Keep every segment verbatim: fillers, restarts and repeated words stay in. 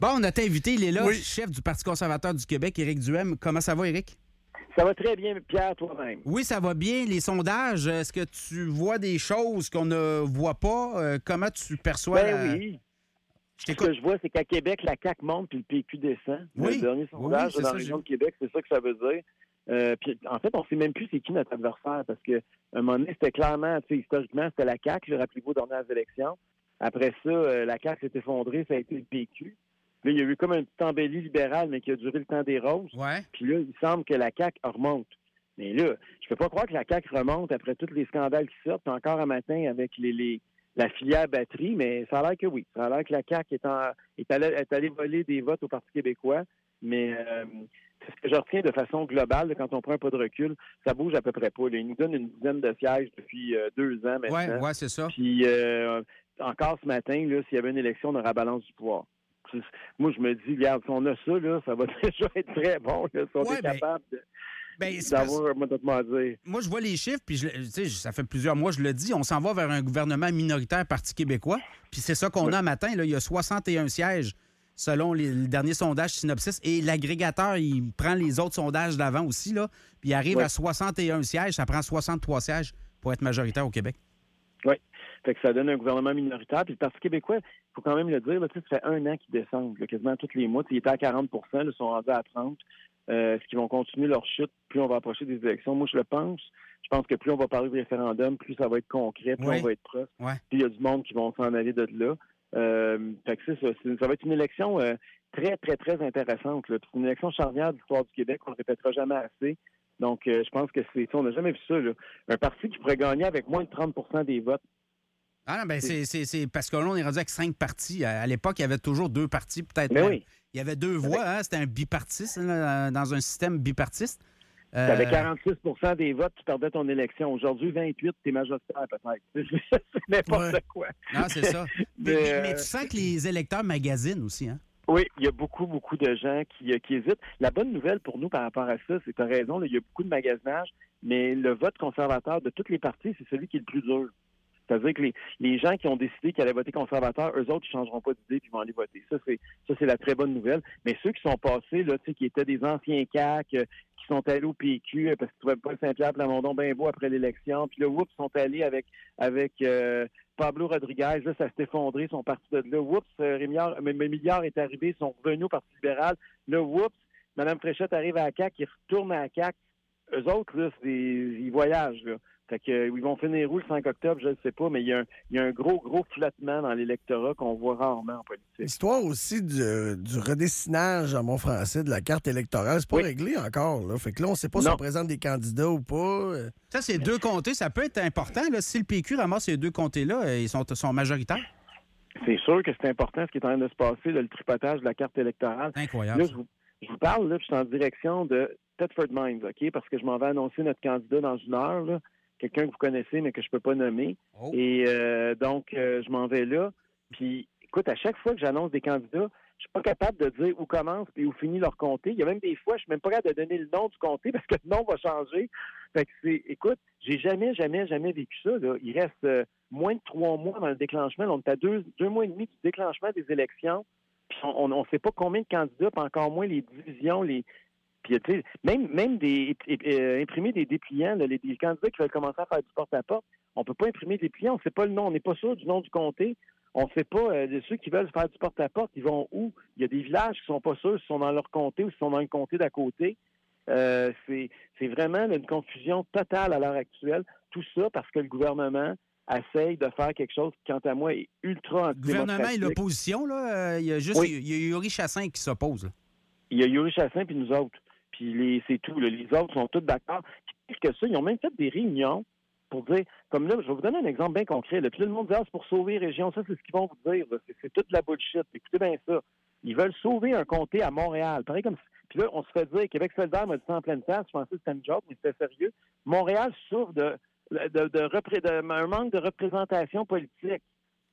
Bon, notre invité, il est là, Oui. chef du Parti conservateur du Québec, Éric Duhem. Comment ça va, Éric? Ça va très bien, Pierre, toi-même. Oui, ça va bien. Les sondages, est-ce que tu vois des choses qu'on ne voit pas? Euh, comment tu perçois Ben la... oui. Je Ce t'écoute. que je vois, c'est qu'à Québec, la C A Q monte puis le P Q descend. Oui. Le dernier Oui, sondage oui, c'est dans ça, la région j'ai- de Québec, c'est ça que ça veut dire. Euh, puis, en fait, on ne sait même plus c'est qui notre adversaire parce que à un moment donné, c'était clairement, tu sais, historiquement, c'était la C A Q, le rappelez-vous, aux dernières élections. Après ça, euh, la C A Q s'est effondrée, ça a été le P Q. Là, il y a eu comme une petite embellie libérale, mais qui a duré le temps des roses. Ouais. Puis là, il semble que la C A Q remonte. Mais là, je peux pas croire que la C A Q remonte après tous les scandales qui sortent, encore un matin avec les, les la filière batterie, mais ça a l'air que oui. Ça a l'air que la C A Q est, en, est, allée, est allée voler des votes au Parti québécois. Mais euh, c'est ce que je retiens de façon globale, là, quand on prend un pas de recul, ça bouge à peu près pas. Là. Ils nous donnent une dizaine de sièges depuis euh, deux ans maintenant. Ouais, ouais, c'est ça. Puis euh, encore ce matin, là, s'il y avait une élection, on aurait balance du pouvoir. C'est- Moi, je me dis, regarde, si on a ça, là, ça va déjà être très bon. Là, si on Ouais, est ben, capable de, Ben, c'est parce- d'avoir, moi, de à dire. Moi, je vois les chiffres, puis je, tu sais, ça fait plusieurs mois, je le dis, on s'en va vers un gouvernement minoritaire Parti québécois. Puis c'est ça qu'on Oui. a matin. Là, il y a soixante et un sièges selon les, le dernier sondage Synopsis. Et l'agrégateur, il prend les autres sondages d'avant aussi, là, puis il arrive Oui. à soixante et un sièges. Ça prend soixante-trois sièges pour être majoritaire au Québec. Oui. Fait que ça donne un gouvernement minoritaire. Puis le Parti québécois, il faut quand même le dire, là, tu sais, ça fait un an qu'ils descendent, là, quasiment tous les mois. Tu sais, ils étaient à quarante pour cent, là, ils sont rendus à trente. Euh, est-ce qu'ils vont continuer leur chute plus on va approcher des élections? Moi, je le pense. Je pense que plus on va parler de référendum, plus ça va être concret, plus Oui. on va être proche. Ouais. Puis il y a du monde qui vont s'en aller de là. Euh, fait que c'est ça. C'est- ça va être une élection euh, très, très, très intéressante. Là. Puis c'est une élection charnière de l'histoire du Québec. On ne le répétera jamais assez. Donc, euh, je pense que c'est... On n'a jamais vu ça. Là. Un parti qui pourrait gagner avec moins de trente pour cent des votes. Ah non, ben c'est, c'est, c'est parce que là, on est rendu avec cinq partis. À, à l'époque, il y avait toujours deux partis, peut-être Mais même. oui. Il y avait deux voix, hein, c'était un bipartiste, là, dans un système bipartiste. Euh, Tu avais quarante-six pour cent des votes, tu perdais ton élection. Aujourd'hui, vingt-huit, t'es majoritaire peut-être. C'est n'importe Ouais. quoi. Non, c'est ça. mais, Mais, mais- mais euh, tu sens que les électeurs magasinent aussi, hein? Oui, il y a beaucoup, beaucoup de gens qui, euh, qui hésitent. La bonne nouvelle pour nous par rapport à ça, c'est que tu as raison, là, il y a beaucoup de magasinage, mais le vote conservateur de toutes les partis, c'est celui qui est le plus dur. C'est-à-dire que les, les gens qui ont décidé qu'ils allaient voter conservateur, eux autres, ils changeront pas d'idée puis ils vont aller voter. Ça, c'est ça, c'est la très bonne nouvelle. Mais ceux qui sont passés, là, tu sais, qui étaient des anciens C A Q, euh, qui sont allés au P Q euh, parce qu'ils trouvaient pas Saint-Pierre Plamondon bien beau après l'élection, puis là, oups, sont allés avec avec euh, Pablo Rodriguez, là, ça s'est effondré, ils sont partis de là. Oups, euh, Rémillard, M. Milliard est arrivé, ils sont revenus au Parti libéral. Là, oups, Mme Fréchette arrive à la C A Q, ils retournent à la C A Q. Eux autres, là, c'est des, ils voyagent, là. Fait que, euh, ils vont finir où le cinq octobre, je ne sais pas, mais il y, a un, il y a un gros, gros flottement dans l'électorat qu'on voit rarement en politique. L'histoire aussi du, du redessinage en bon français de la carte électorale, c'est pas Oui. réglé encore. Là. Fait que là, on sait pas si Non. on présente des candidats ou pas. Euh, Ça, ces deux comtés, ça peut être important. Là. Si le P Q ramasse ces deux comtés-là, euh, ils sont, sont majoritaires. C'est sûr que c'est important ce qui est en train de se passer, là, le tripotage de la carte électorale. Incroyable. Là, ça. je vous, je vous parle, là, puis je suis en direction de Thetford Mines, OK? Parce que je m'en vais annoncer notre candidat dans une heure, là. Quelqu'un que vous connaissez, mais que je peux pas nommer. Oh. Et euh, donc, euh, je m'en vais là. Puis, écoute, à chaque fois que j'annonce des candidats, je suis pas capable de dire où commence et où finit leur comté. Il y a même des fois, je suis même pas capable de donner le nom du comté parce que le nom va changer. Fait que c'est, écoute, j'ai jamais, jamais, jamais vécu ça, là. Il reste euh, moins de trois mois dans le déclenchement. Là, on est à deux, deux mois et demi du déclenchement des élections. Puis on ne sait pas combien de candidats, puis encore moins les divisions, les. Puis, tu sais, même, même des, euh, imprimer des dépliants, là, les, les candidats qui veulent commencer à faire du porte-à-porte, on peut pas imprimer des dépliants, on ne sait pas le nom, on n'est pas sûr du nom du comté, on ne sait pas, euh, de ceux qui veulent faire du porte-à-porte, ils vont où? Il y a des villages qui sont pas sûrs s'ils sont dans leur comté ou s'ils sont dans le comté d'à côté. Euh, c'est, c'est vraiment là, une confusion totale à l'heure actuelle. Tout ça parce que le gouvernement essaye de faire quelque chose qui, quant à moi, est ultra Le gouvernement et antidémocratique. l'opposition, là, euh, il y a juste Oui. il y a Yuri Chassin qui s'oppose. là. Il y a Yuri Chassin puis nous autres. Puis les, c'est tout. Là. Les autres sont tous d'accord. Puis pire que ça, ils ont même fait des réunions pour dire, comme là, je vais vous donner un exemple bien concret. Là. Puis là, le monde dit, ah, c'est pour sauver les régions. Ça, c'est ce qu'ils vont vous dire. Là. C'est, c'est toute la bullshit. Écoutez bien ça. Ils veulent sauver un comté à Montréal. Pareil comme Puis là, on se fait dire, Québec solidaire m'a dit ça en pleine face. Je pensais que c'était une joke, mais c'était sérieux. Montréal souffre de, de, de, de, repré- de un manque de représentation politique.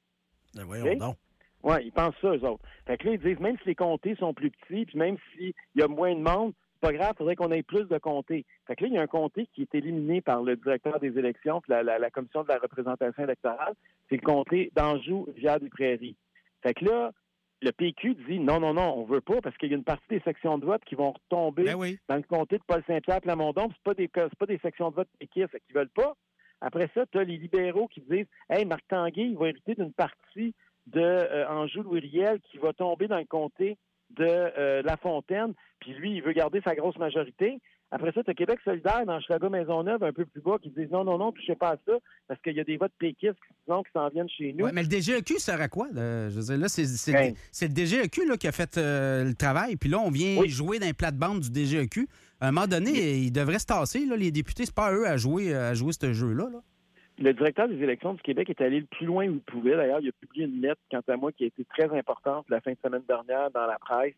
ben voyons Ok. donc. Oui, ils pensent ça, eux autres. Fait que là, ils disent, même si les comtés sont plus petits, puis même s'il y a moins de monde, c'est pas grave, il faudrait qu'on ait plus de comtés. Fait que là, il y a un comté qui est éliminé par le directeur des élections, puis la, la, la commission de la représentation électorale, c'est le comté d'Anjou-Rivière-des-Prairies. Fait que là, le P Q dit non, non, non, on veut pas parce qu'il y a une partie des sections de vote qui vont retomber Ben oui. dans le comté de Paul-Saint-Pierre, Plamondon. C'est pas des c'est pas des sections de vote péquistes qui veulent pas. Après ça, tu as les libéraux qui disent hey, Marc Tanguay, il va hériter d'une partie de euh, Anjou-Louis-Riel qui va tomber dans le comté de euh, La Fontaine, puis lui, il veut garder sa grosse majorité. Après ça, tu as Québec solidaire dans Chicago-Maisonneuve, un peu plus bas, qui disent non, non, non, touchez pas à ça, parce qu'il y a des votes péquistes qui, disons, qui s'en viennent chez nous. Ouais, mais le D G E Q sert à quoi? Là? Je veux dire, là, c'est, c'est, Ben, c'est le D G E Q là, qui a fait euh, le travail, puis là, on vient oui. jouer dans les plates-bandes du D G E Q. À un moment donné, oui. ils devraient se tasser, là, les députés. C'est pas à eux à jouer, à jouer ce jeu-là. Là. Le directeur des élections du Québec est allé le plus loin où il pouvait. D'ailleurs, il a publié une lettre, quant à moi, qui a été très importante la fin de semaine dernière dans la presse,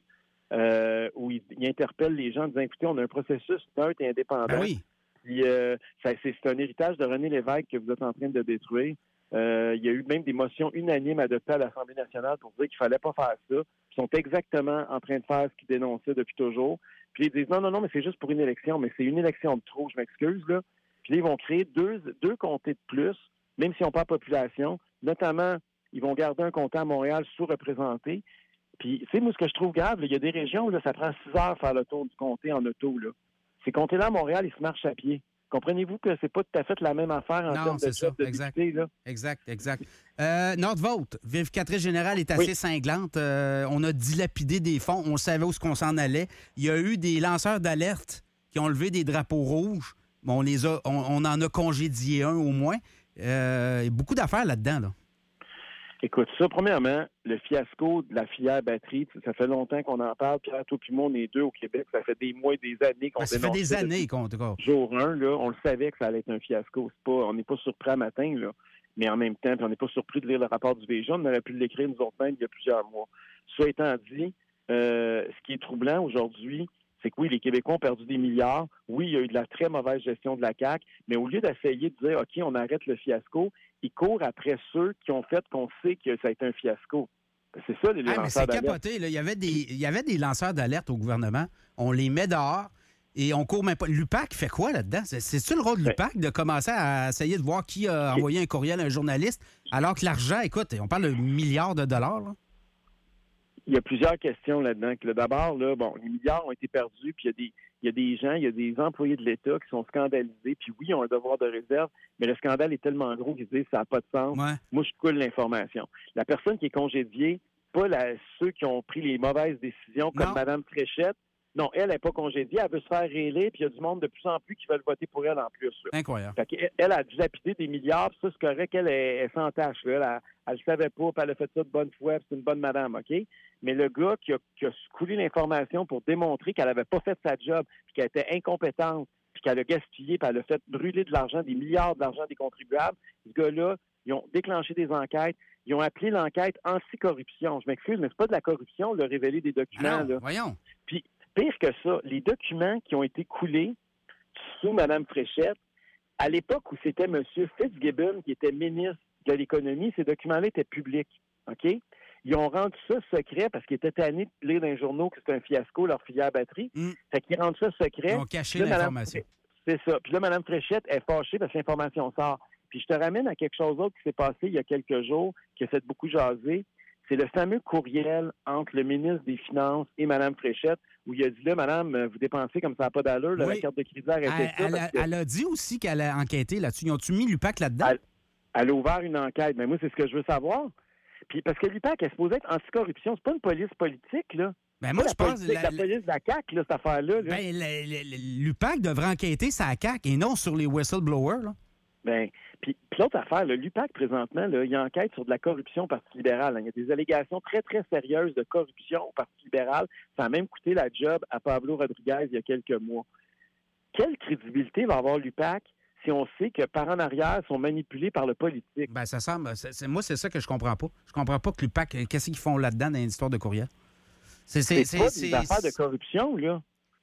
euh, où il, il interpelle les gens en disant, écoutez, on a un processus neutre et indépendant. Ben oui. Puis, euh, ça, c'est, c'est un héritage de René Lévesque que vous êtes en train de détruire. Euh, il y a eu même des motions unanimes adoptées à l'Assemblée nationale pour dire qu'il fallait pas faire ça. Ils sont exactement en train de faire ce qu'ils dénonçaient depuis toujours. Puis ils disent, non, non, non, mais c'est juste pour une élection. Mais c'est une élection de trop, je m'excuse, là. Puis là, ils vont créer deux, deux comtés de plus, même s'ils n'ont pas de population. Notamment, ils vont garder un comté à Montréal sous-représenté. Puis, tu sais, moi, ce que je trouve grave, il y a des régions où là, ça prend six heures faire le tour du comté en auto. Là. Ces comtés-là à Montréal, ils se marchent à pied. Comprenez-vous que c'est pas tout à fait la même affaire en non, termes c'est de ça, chef de exact. député, là. Exact, exact. Euh, Nordvolt, vérificatrice générale est assez oui. cinglante. Euh, on a dilapidé des fonds. On savait où ce qu'on s'en allait. Il y a eu des lanceurs d'alerte qui ont levé des drapeaux rouges. Bon, on, les a, on, on en a congédié un au moins. Euh, il y a beaucoup d'affaires là-dedans. Là. Écoute, ça, premièrement, le fiasco de la filière batterie, ça fait longtemps qu'on en parle. Pierre, toi puis moi, on est deux au Québec. Ça fait des mois et des années qu'on ben, Ça fait des années qu'on... Jour un, là, on le savait que ça allait être un fiasco. C'est pas, on n'est pas surpris à matin, là. Mais en même temps, on n'est pas surpris de lire le rapport du V G A. On aurait pu l'écrire nous autres mêmes il y a plusieurs mois. Soit étant dit, euh, ce qui est troublant aujourd'hui, c'est que oui, les Québécois ont perdu des milliards. Oui, il y a eu de la très mauvaise gestion de la C A Q, mais au lieu d'essayer de dire, OK, on arrête le fiasco, ils courent après ceux qui ont fait qu'on sait que ça a été un fiasco. C'est ça, les, les ah, lanceurs mais c'est d'alerte. capoté. Là. Il, y avait des, il y avait des lanceurs d'alerte au gouvernement. On les met dehors et on court même pas. L'U P A C fait quoi là-dedans? C'est, c'est-tu le rôle de l'U P A C de commencer à essayer de voir qui a envoyé un courriel à un journaliste alors que l'argent, écoute, on parle de milliards de dollars, là? Il y a plusieurs questions là-dedans. Là, d'abord, là, bon, les milliards ont été perdus, puis il y a des, il y a des gens, il y a des employés de l'État qui sont scandalisés, puis oui, ils ont un devoir de réserve, mais le scandale est tellement gros qu'ils disent que ça n'a pas de sens. Ouais. Moi, je coule l'information. La personne qui est congédiée, pas la, ceux qui ont pris les mauvaises décisions, comme Mme Fréchette, non, elle n'est pas congédiée, elle veut se faire réélire, puis il y a du monde de plus en plus qui veulent voter pour elle en plus. Là. Incroyable. Fait qu'elle, elle a dilapidé des milliards, puis ça, c'est correct, elle est, est sans tâche. Là. Elle ne savait pas, puis elle a fait ça de bonne foi, puis c'est une bonne madame, OK? Mais le gars qui a, qui a coulé l'information pour démontrer qu'elle n'avait pas fait sa job, puis qu'elle était incompétente, puis qu'elle a gaspillé, puis elle a fait brûler de l'argent, des milliards d'argent des contribuables, ce gars-là, ils ont déclenché des enquêtes. Ils ont appelé l'enquête anti-corruption. Je m'excuse, mais c'est pas de la corruption, de révéler des documents. Ah non, là. voyons. Puis, pire que ça, les documents qui ont été coulés sous Mme Fréchette, à l'époque où c'était M. Fitzgibbon qui était ministre de l'Économie, ces documents-là étaient publics. OK? Ils ont rendu ça secret parce qu'ils étaient tannés de lire dans les journaux que c'était un fiasco, leur filière batterie. Mm. Fait qu'ils rendent ça secret. Ils ont caché là, l'information. Madame, c'est ça. Puis là, Mme Fréchette est fâchée parce que l'information sort. Puis je te ramène à quelque chose d'autre qui s'est passé il y a quelques jours, qui a fait beaucoup jaser. C'est le fameux courriel entre le ministre des Finances et Mme Fréchette, où il a dit là, Madame, vous dépensez comme ça n'a pas d'allure, là, oui. la carte de crédit arrêtez ça. Elle, a, que... elle a dit aussi qu'elle a enquêté là-dessus. Ils ont-tu mis l'U P A C là-dedans? Elle, elle a ouvert une enquête. Mais moi, c'est ce que je veux savoir. Puis parce que l'U P A C est supposée être anticorruption. C'est pas une police politique, là. Ben moi, la je pense politique, la, la police de la C A Q, là, cette affaire-là. Là. Ben, l'U P A C devrait enquêter sur la C A Q et non sur les whistleblowers, là. Ben, puis, puis l'autre affaire, l'U P A C, présentement, là, il enquête sur de la corruption au Parti libéral. Hein. Il y a des allégations très, très sérieuses de corruption au Parti libéral. Ça a même coûté la job à Pablo Rodriguez il y a quelques mois. Quelle crédibilité va avoir l'U P A C si on sait que par en arrière, ils sont manipulés par le politique? Ben, ça semble... C'est, c'est, moi, c'est ça que je comprends pas. Je comprends pas que l'U P A C... Qu'est-ce qu'ils font là-dedans dans l'histoire de courriel? C'est, c'est, c'est pas c'est, des c'est... affaires de corruption, là.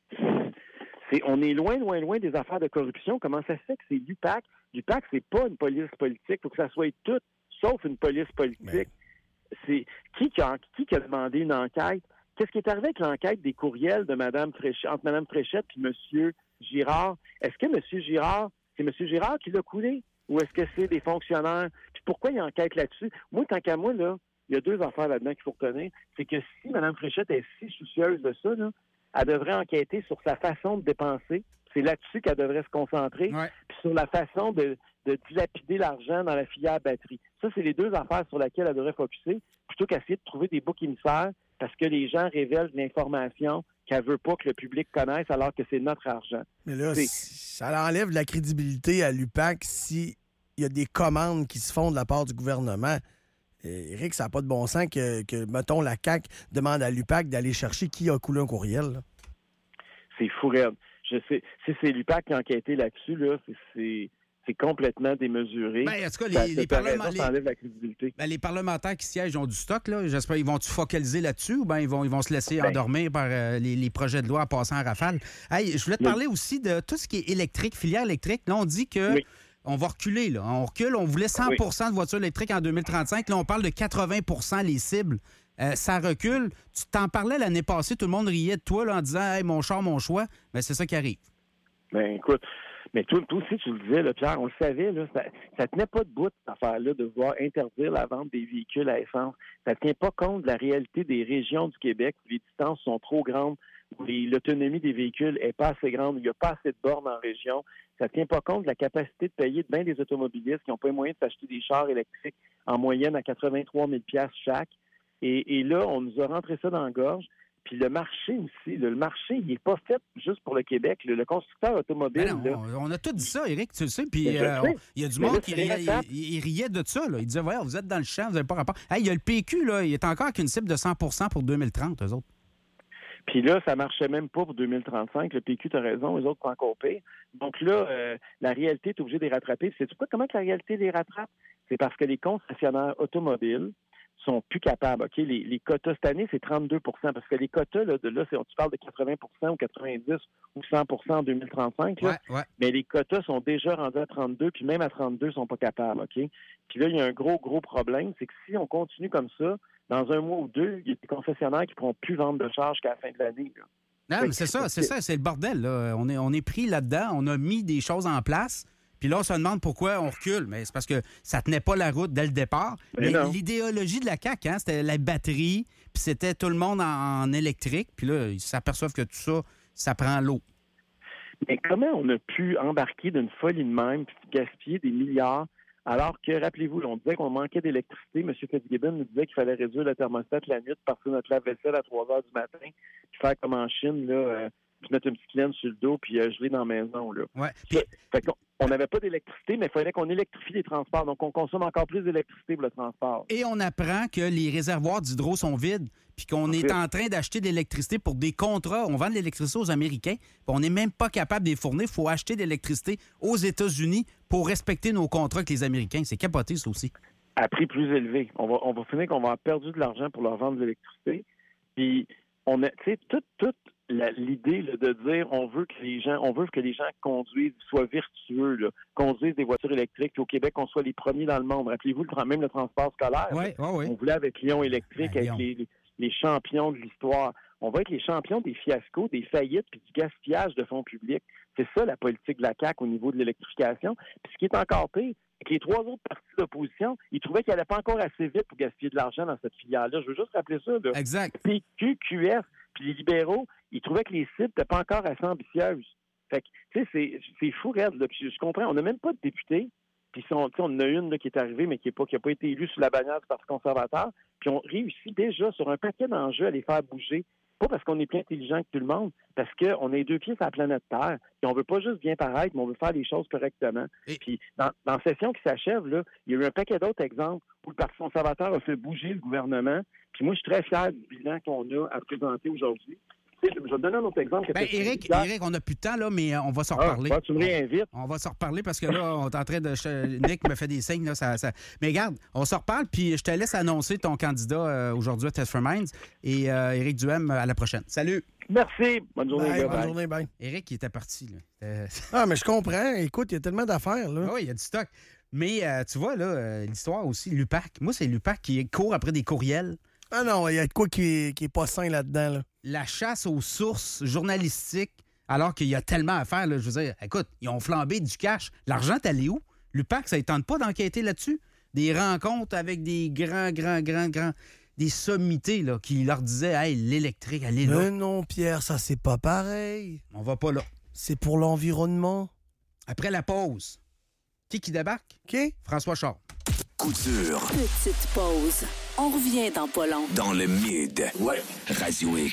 C'est, on est loin, loin, loin des affaires de corruption. Comment ça se fait que c'est l'U P A C? L'U P A C, c'est pas une police politique. Il faut que ça soit tout, sauf une police politique. Mais... C'est qui qui, a, qui qui a demandé une enquête? Qu'est-ce qui est arrivé avec l'enquête des courriels de Mme Fréchette, entre Mme Fréchette et M. Girard? Est-ce que M. Girard, c'est M. Girard qui l'a coulé? Ou est-ce que c'est des fonctionnaires? Puis pourquoi il enquête là-dessus? Moi, tant qu'à moi, là, il y a deux affaires là-dedans qu'il faut retenir. C'est que si Mme Fréchette est si soucieuse de ça, là, elle devrait enquêter sur sa façon de dépenser. C'est là-dessus qu'elle devrait se concentrer. Ouais. Puis sur la façon de, de dilapider l'argent dans la filière batterie. Ça, c'est les deux affaires sur lesquelles elle devrait focuser, plutôt qu'essayer de trouver des boucs émissaires parce que les gens révèlent de l'information qu'elle veut pas que le public connaisse alors que c'est notre argent. Mais là, C'est... ça enlève de la crédibilité à l'U P A C s'il y a des commandes qui se font de la part du gouvernement. Et Éric, ça n'a pas de bon sens que, que, mettons, la C A Q demande à l'U P A C d'aller chercher qui a coulé un courriel. Là. C'est fou raide. Je sais. Si c'est l'U P A C qui a enquêté là-dessus, là, c'est... c'est... c'est complètement démesuré. Ben, en tout cas, les, ça, les, ça parlement- raison, les- ça enlève la crédibilité. ben, les parlementaires qui siègent ont du stock, là. J'espère qu'ils vont se focaliser là-dessus ou bien ils vont, ils vont se laisser Ben. endormir par euh, les, les projets de loi en passant en rafale. Hey, je voulais te Oui. parler aussi de tout ce qui est électrique, filière électrique. Là, on dit que Oui. on va reculer. Là. On recule. On voulait cent pour cent de voitures électriques en deux mille trente-cinq. Là, on parle de quatre-vingts pour cent les cibles. Euh, ça recule. Tu t'en parlais l'année passée. Tout le monde riait de toi là, en disant hey, mon char, mon choix. Mais c'est ça qui arrive. Ben écoute, mais toi, toi aussi, tu le disais, là, Pierre, on le savait, là, ça, ça tenait pas debout, cette affaire-là, de vouloir interdire la vente des véhicules à essence. Ça tient pas compte de la réalité des régions du Québec où les distances sont trop grandes, où les- l'autonomie des véhicules est pas assez grande, où il n'y a pas assez de bornes en région. Ça tient pas compte de la capacité de payer de bien des automobilistes qui n'ont pas les moyens de s'acheter des chars électriques en moyenne à quatre-vingt-trois mille dollars chaque. Et, et là, on nous a rentré ça dans la gorge. Puis le marché aussi, là, le marché, il n'est pas fait juste pour le Québec. Le, le constructeur automobile, Ben non, là, on, on a tout dit ça, Éric, tu le sais. Puis Ben, je euh, le sais. on- il y a du Mais monde là, qui c'est riait, l'étape. il, il riait de ça. Là. Il disait, voyons, vous êtes dans le champ, vous n'avez pas rapport. Hey, il y a le P Q, là, il est encore avec une cible de cent pour cent pour deux mille trente, eux autres. Puis là, ça marchait même pas pour deux mille trente-cinq. Le P Q, tu as raison, les autres, c'est encore pire. Donc là, euh, la réalité est obligée de les rattraper. C'est quoi comment que la réalité les rattrape? C'est parce que les concessionnaires automobiles sont plus capables. OK? Les, les quotas cette année, c'est trente-deux pour cent. Parce que les quotas, là, de là, c'est, tu parles de quatre-vingts pour cent ou quatre-vingt-dix ou cent pour cent en deux mille trente-cinq. Là. Ouais, ouais. Mais les quotas sont déjà rendus à trente-deux, puis même à trente-deux, ils sont pas capables. OK? Puis là, il y a un gros, gros problème. C'est que si on continue comme ça, dans un mois ou deux, il y a des concessionnaires qui ne pourront plus vendre de charge qu'à la fin de l'année. Là. Non, Fait mais c'est que- ça, c'est ça, c'est le bordel. Là. On, est, on est pris là-dedans, on a mis des choses en place, puis là, on se demande pourquoi on recule. Mais c'est parce que ça tenait pas la route dès le départ. Mais Mais non. l'idéologie de la C A Q, hein, c'était la batterie, puis c'était tout le monde en, en électrique, puis là, ils s'aperçoivent que tout ça, ça prend l'eau. Mais comment on a pu embarquer d'une folie de même puis gaspiller des milliards alors que, rappelez-vous, là, on disait qu'on manquait d'électricité. M. Fitzgibbon nous disait qu'il fallait réduire le thermostat la nuit, partir notre lave-vaisselle à trois heures du matin, puis faire comme en Chine, là, euh, puis mettre une petite laine sur le dos puis euh, geler dans la maison. Là. Ouais. Puis, Fait, fait qu'on on n'avait pas d'électricité, mais il fallait qu'on électrifie les transports. Donc, on consomme encore plus d'électricité pour le transport. et on apprend que les réservoirs d'hydro sont vides, puis qu'on est Vide. en train d'acheter de l'électricité pour des contrats. On vend de l'électricité aux Américains, puis on n'est même pas capable de les fournir. Il faut acheter de l'électricité aux États-Unis pour respecter nos contrats avec les Américains. C'est capoté, ça aussi. À prix plus élevé. On va, on va finir qu'on va avoir perdu de l'argent pour leur vendre de l'électricité. Puis, on a, tu sais, toute, toute la- l'idée là, de dire on veut que les gens, on veut que les gens conduisent, soient vertueux, là, conduisent des voitures électriques, puis au Québec, on soit les premiers dans le monde. Rappelez-vous, le, tra- même le transport scolaire. Oui, oui, oui. On voulait avec Lyon électrique, Ben, avec Lyon. les, les- les champions de l'histoire. On va être les champions des fiascos, des faillites, puis du gaspillage de fonds publics. C'est ça la politique de la C A Q au niveau de l'électrification. Puis ce qui est encore pire, c'est que les trois autres partis d'opposition, ils trouvaient qu'elle n'allait pas encore assez vite pour gaspiller de l'argent dans cette filière-là. Je veux juste rappeler ça. Là. Exact. P Q, Q S, puis les libéraux, ils trouvaient que les cibles n'étaient pas encore assez ambitieuses. Fait que, tu sais, c'est, c'est fou, raide, là. Puis je comprends, on n'a même pas de députés. Puis on, on en a une là, qui est arrivée, mais qui n'a pas, qui a pas été élue sous la bannière du Parti conservateur. Puis on réussit déjà sur un paquet d'enjeux à les faire bouger. Pas parce qu'on est plus intelligent que tout le monde, parce qu'on a les deux pieds sur la planète Terre. Puis on veut pas juste bien paraître, mais on veut faire les choses correctement. Et- Puis dans, dans la session qui s'achève, là, il y a eu un paquet d'autres exemples où le Parti conservateur a fait bouger le gouvernement. Puis moi, je suis très fier du bilan qu'on a à présenter aujourd'hui. Tu sais, je vais te donner un autre exemple. Ben, Éric, Éric, on n'a plus de temps, là, mais euh, on va s'en reparler. Ah, tu me réinvites. On va s'en reparler parce que là, on est en train de. je- Nick me fait des signes. Là, ça, ça- Mais regarde, on s'en reparle, puis je te laisse annoncer ton candidat euh, aujourd'hui à Test for Minds. Et euh, Éric Duhem, à la prochaine. Salut. Merci. Bonne journée, Bye, gars. bonne Bye. journée, bye. Éric, il était parti. Là. Euh, Ah, mais je comprends. Écoute, il y a tellement d'affaires, là. Ah oui, il y a du stock. Mais euh, tu vois, là, euh, l'histoire aussi, l'U P A C. Moi, c'est l'U P A C qui court après des courriels. Ah non, il y a de quoi qui est, qui est pas sain là-dedans, là. La chasse aux sources journalistiques, alors qu'il y a tellement à faire. Là, je veux dire, écoute, ils ont flambé du cash. L'argent, t'es allé où? L'U P A C, ça ne tente pas d'enquêter là-dessus? des rencontres avec des grands, grands, grands, grands, des sommités là, qui leur disaient « Hey, l'électrique, elle est là. » Mais non, Pierre, ça, c'est pas pareil. On va pas là. C'est pour l'environnement. Après la pause, qui qui débarque? OK? François Char. Coup dur. Petite pause. On revient dans pas long. Dans le mid. Ouais. Radio X.